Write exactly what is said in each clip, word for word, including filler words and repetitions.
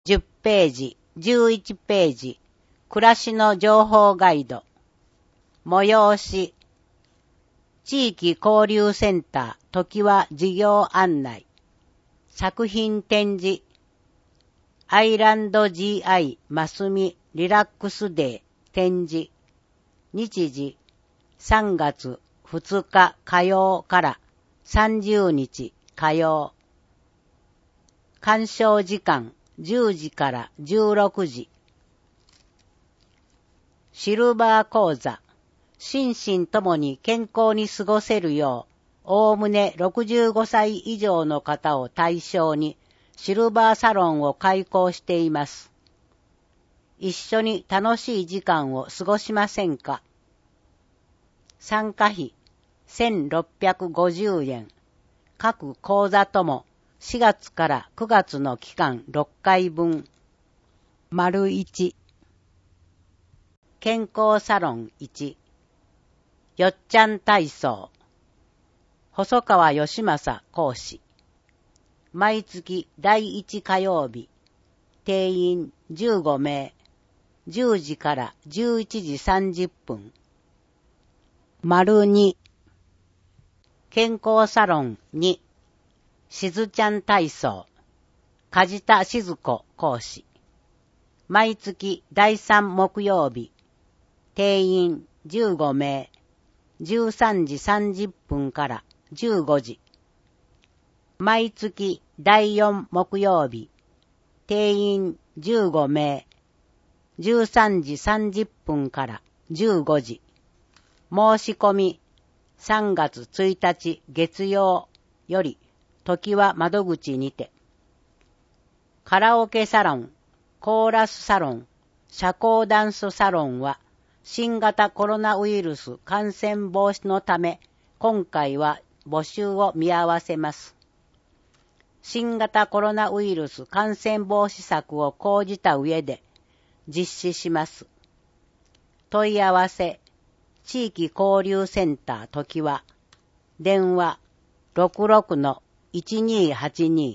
じゅっページ、じゅういちページ、暮らしの情報ガイド。催し。地域交流センター、時は事業案内。作品展示。アイランド ジーアイ マスミリラックスデー展示。日時。さんがつふつか火曜からさんじゅうにち火曜。鑑賞時間じゅうじからじゅうろくじ。シルバー講座。心身ともに健康に過ごせるよう、おおむねろくじゅうごさい以上の方を対象にシルバーサロンを開講しています。一緒に楽しい時間を過ごしませんか？参加費せんろっぴゃくごじゅうえん。各講座ともしがつからくがつの期間ろっかいぶん。丸いち。健康サロンいち。よっちゃん体操。細川義正講師。毎月だいいち火曜日。定員じゅうごめい。じゅうじからじゅういちじさんじゅっぷん。丸に。健康サロンに。しずちゃん体操。梶田静子講師。毎月だいさん木曜日。定員じゅうごめい。じゅうさんじさんじゅっぷんからじゅうごじ。毎月だいよん木曜日。定員じゅうごめい。じゅうさんじさんじゅっぷんからじゅうごじ。申し込みさんがつついたち月曜より時は窓口にて。カラオケサロン、コーラスサロン、社交ダンスサロンは新型コロナウイルス感染防止のため、今回は募集を見合わせます。新型コロナウイルス感染防止策を講じた上で実施します。問い合わせ、地域交流センター時は、電話 ろくろくのいちにーはちに。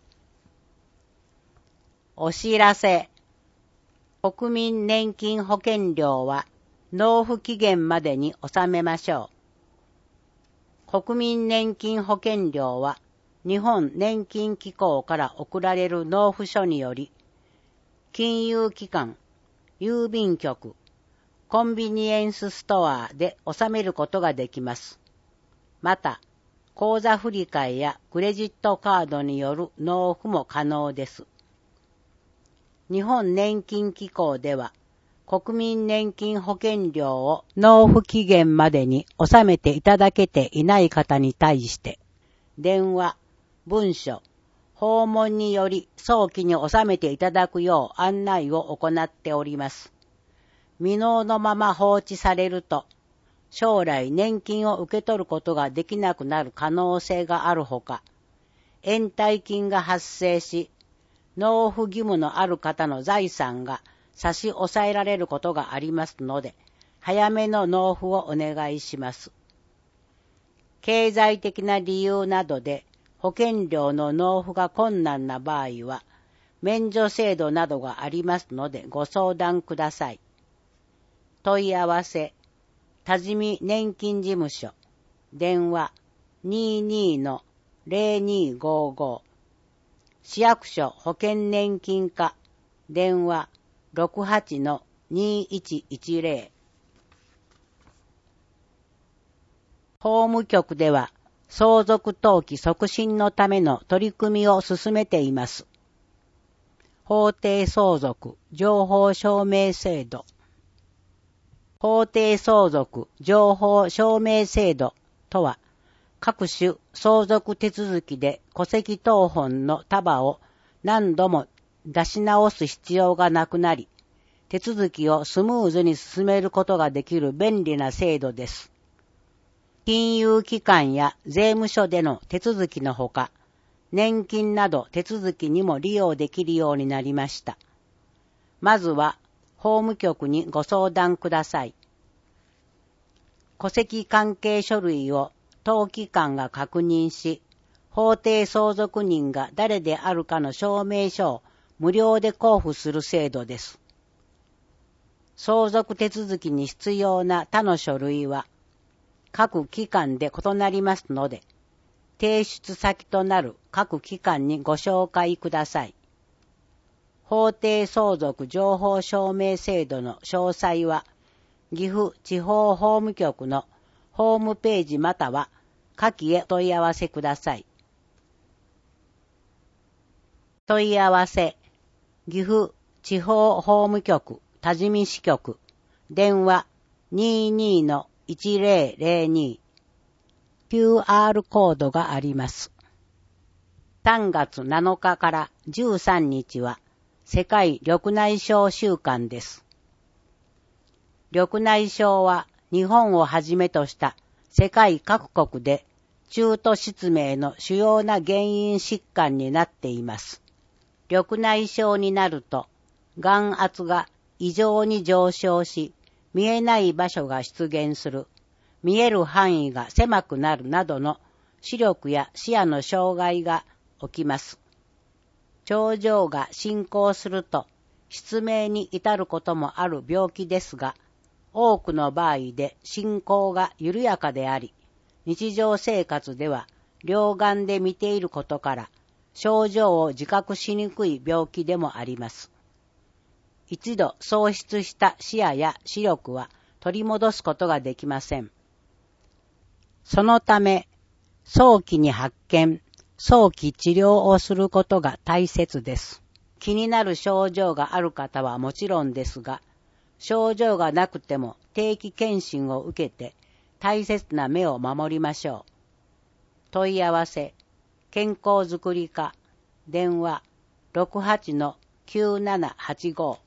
お知らせ、国民年金保険料は納付期限までに納めましょう。国民年金保険料は日本年金機構から送られる納付書により、金融機関、郵便局、コンビニエンスストアで納めることができます。また、口座振替やクレジットカードによる納付も可能です。日本年金機構では、国民年金保険料を納付期限までに納めていただけていない方に対して、電話、文書、訪問により早期に納めていただくよう案内を行っております。未納のまま放置されると、将来年金を受け取ることができなくなる可能性があるほか、延滞金が発生し、納付義務のある方の財産が差し押さえられることがありますので、早めの納付をお願いします。経済的な理由などで保険料の納付が困難な場合は、免除制度などがありますのでご相談ください。問い合わせ、多治見年金事務所、電話 にじゅうにのゼロにごご。市役所保険年金課、電話 ろくはちのにいちいちゼロ。法務局では相続登記促進のための取り組みを進めています。法定相続情報証明制度。法定相続情報証明制度とは、各種相続手続きで戸籍謄本の束を何度も出し直す必要がなくなり、手続きをスムーズに進めることができる便利な制度です。金融機関や税務署での手続きのほか、年金など手続きにも利用できるようになりました。まずは法務局にご相談ください。戸籍関係書類を当機関が確認し、法定相続人が誰であるかの証明書を無料で交付する制度です。相続手続きに必要な他の書類は各機関で異なりますので、提出先となる各機関にご紹介ください。法定相続情報証明制度の詳細は、岐阜地方法務局のホームページまたは下記へ問い合わせください。問い合わせ、岐阜地方法務局多治見支局、電話 にじゅうにのいちぜろぜろに、キューアール コードがあります。さんがつなのかからじゅうさんにちは世界緑内障週間です。緑内障は日本をはじめとした世界各国で中途失明の主要な原因疾患になっています。緑内障になると眼圧が異常に上昇し、見えない場所が出現する、見える範囲が狭くなるなどの視力や視野の障害が起きます。症状が進行すると失明に至ることもある病気ですが、多くの場合で進行が緩やかであり、日常生活では両眼で見ていることから症状を自覚しにくい病気でもあります。一度喪失した視野や視力は取り戻すことができません。そのため、早期に発見、早期治療をすることが大切です。気になる症状がある方はもちろんですが、症状がなくても定期検診を受けて大切な目を守りましょう。問い合わせ、健康づくり課、電話 ろくはちのきゅうななはちご。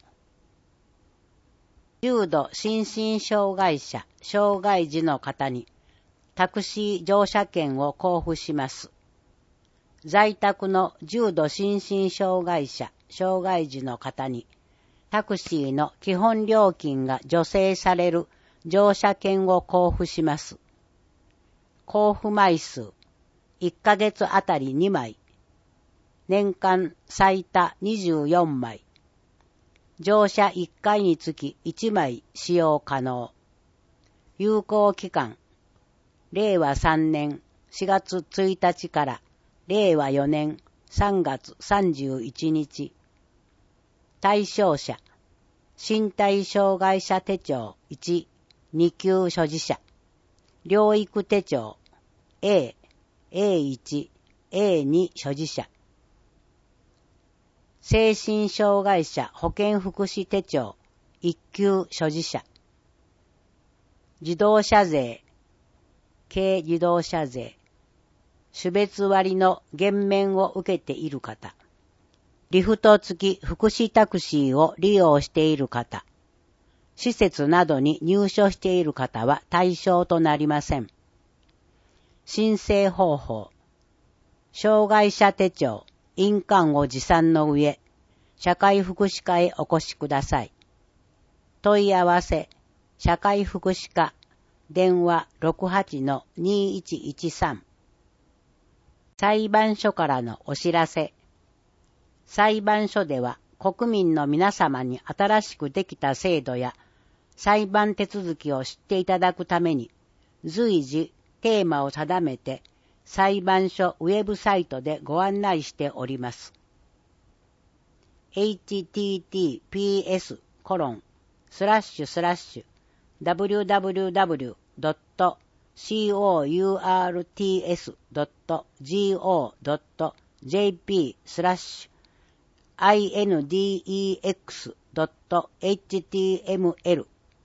重度心身障害者、障害児の方にタクシー乗車券を交付します。在宅の重度心身障害者、障害児の方にタクシーの基本料金が助成される乗車券を交付します。交付枚数いっかげつあたりにまい、年間最多にじゅうよんまい、乗車いっかいにつきいちまい使用可能。有効期間、れいわさんねんしがつついたちかられいわよねんさんがつさんじゅういちにち。対象者、身体障害者手帳いち、にきゅう所持者、療育手帳 A、エーいち、エーに 所持者、精神障害者保健福祉手帳いっきゅう所持者、自動車税、軽自動車税、種別割の減免を受けている方、リフト付き福祉タクシーを利用している方、施設などに入所している方は対象となりません。申請方法、障害者手帳、印鑑を持参の上、社会福祉課へお越しください。問い合わせ、社会福祉課、電話 ろくはちのにいちいちさん。裁判所からのお知らせ。裁判所では国民の皆様に新しくできた制度や裁判手続きを知っていただくために、随時テーマを定めて裁判所ウェブサイトでご案内しております。エイチティーティーピーエスコロンスラッシュスラッシュダブリューダブリューダブリュードットコーツドットジーオードットジェーピースラッシュアイエヌディーイーエックスドットエイチティーエムエル。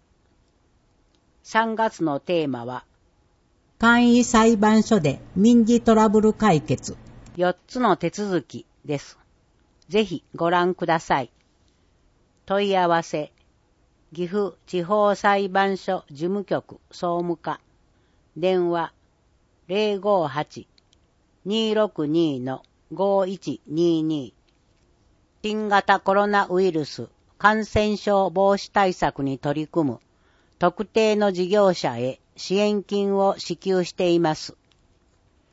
さんがつのテーマは簡易裁判所で民事トラブル解決よっつの手続きです。ぜひご覧ください。問い合わせ、岐阜地方裁判所事務局総務課、電話 ゼロごはち にろくに ごいちにに。新型コロナウイルス感染症防止対策に取り組む特定の事業者へ支援金を支給しています。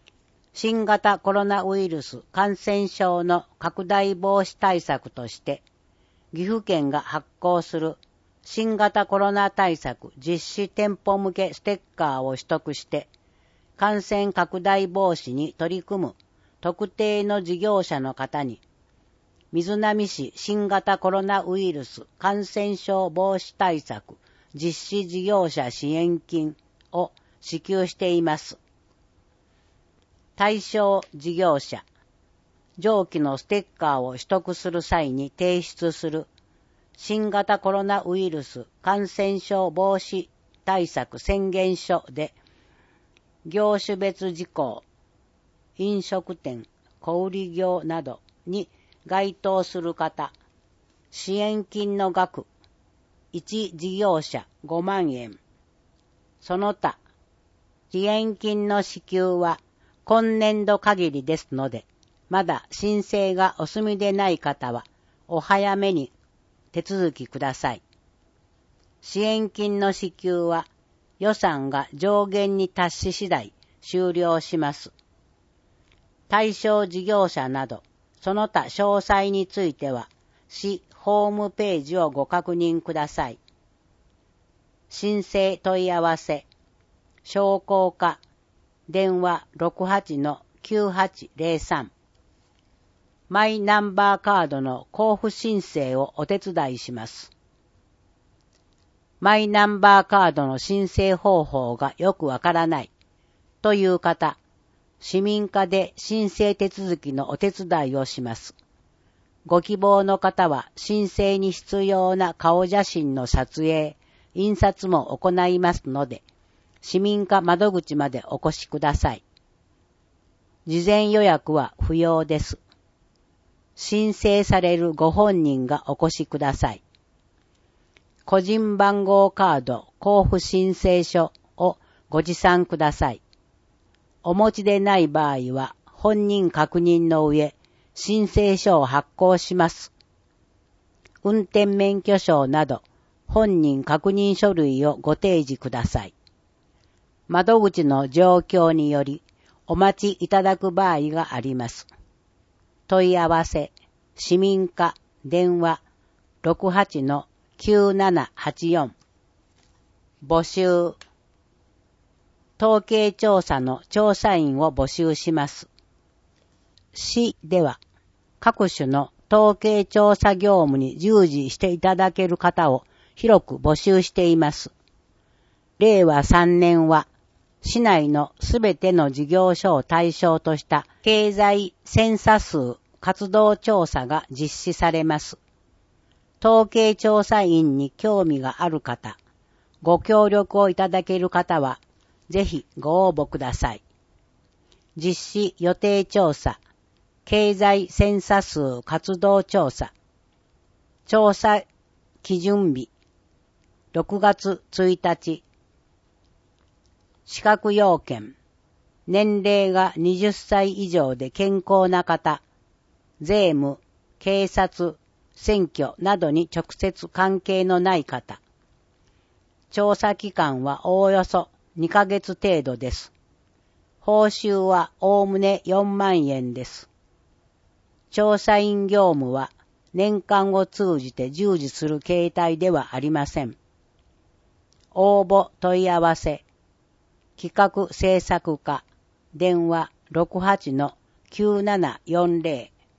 新型コロナウイルス感染症の拡大防止対策として、岐阜県が発行する新型コロナ対策実施店舗向けステッカーを取得して、感染拡大防止に取り組む特定の事業者の方に、瑞浪市新型コロナウイルス感染症防止対策実施事業者支援金を支給しています。対象事業者、上記のステッカーを取得する際に提出する新型コロナウイルス感染症防止対策宣言書で、業種別事項、飲食店、小売業などに該当する方、支援金の額、いち事業者ごまんえん。その他、支援金の支給は今年度限りですので、まだ申請がお済みでない方は、お早めに手続きください。支援金の支給は予算が上限に達し次第終了します。対象事業者など、その他詳細については、市ホームページをご確認ください。申請問い合わせ、商工課、電話 ろくはちのきゅうはちゼロさん。マイナンバーカードの交付申請をお手伝いします。マイナンバーカードの申請方法がよくわからないという方、市民課で申請手続きのお手伝いをします。ご希望の方は申請に必要な顔写真の撮影、印刷も行いますので、市民課窓口までお越しください。事前予約は不要です。申請されるご本人がお越しください。個人番号カード交付申請書をご持参ください。お持ちでない場合は本人確認の上、申請書を発行します。運転免許証など本人確認書類をご提示ください。窓口の状況によりお待ちいただく場合があります。問い合わせ、市民課、電話 ろくはちのきゅうななはちよん。募集、統計調査の調査員を募集します。市では各種の統計調査業務に従事していただける方を広く募集しています。れいわさんねんは市内のすべての事業所を対象とした経済センサ数活動調査が実施されます。統計調査員に興味がある方、ご協力をいただける方は、ぜひご応募ください。実施予定調査、経済センサ数活動調査、調査基準日、ろくがつついたち、資格要件、年齢がはたち以上で健康な方、税務、警察、選挙などに直接関係のない方。調査期間はおおよそにかげつ程度です。報酬はおおむねよんまんえんです。調査員業務は年間を通じて従事する形態ではありません。応募問い合わせ、企画制作課、電話 ろくはちのきゅうななよんゼロ。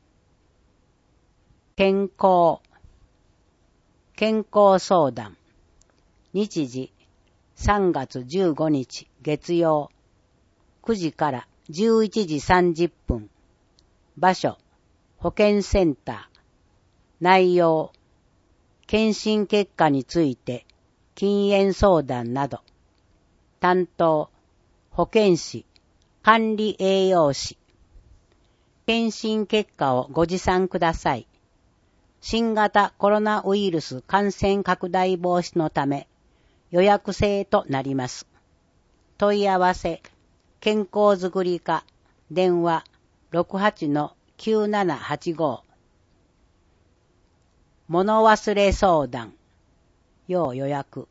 健康、健康相談、日時さんがつじゅうごにち月曜、くじからじゅういちじさんじゅっぷん、場所、保健センター、内容、検診結果について禁煙相談など、担当、保健師、管理栄養士。検診結果をご持参ください。新型コロナウイルス感染拡大防止のため予約制となります。問い合わせ、健康づくり課、電話 ろくはちのきゅうななはちご。物忘れ相談、要予約。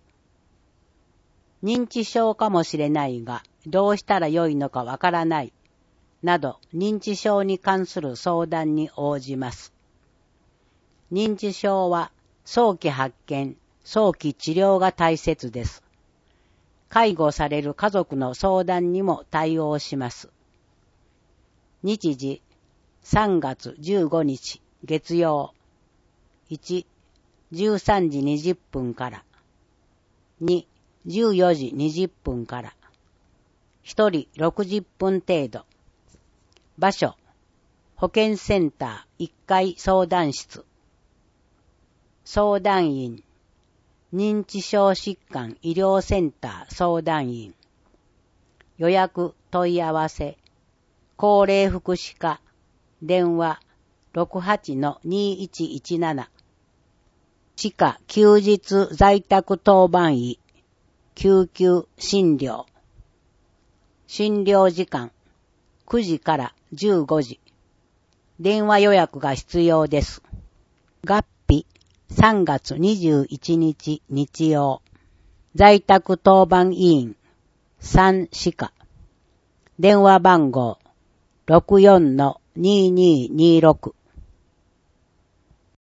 認知症かもしれないが、どうしたらよいのかわからない。 など認知症に関する相談に応じます。認知症は早期発見、早期治療が大切です。介護される家族の相談にも対応します。日時さんがつじゅうごにち月曜。いち、じゅうさんじにじゅっぷんから。に、じゅうよじにじゅっぷんから。ひとりろくじゅっぷん程度。場所、保健センターいっかい相談室。相談員、認知症疾患医療センター相談員。予約問い合わせ、高齢福祉課、電話 ろくはちのにいちいちなな。地下休日在宅当番医、救急診療。診療時間、くじからじゅうごじ。電話予約が必要です。月日、さんがつにじゅういちにち日曜。在宅当番委員、さん歯科。電話番号、ろくよんのにーにーにーろく。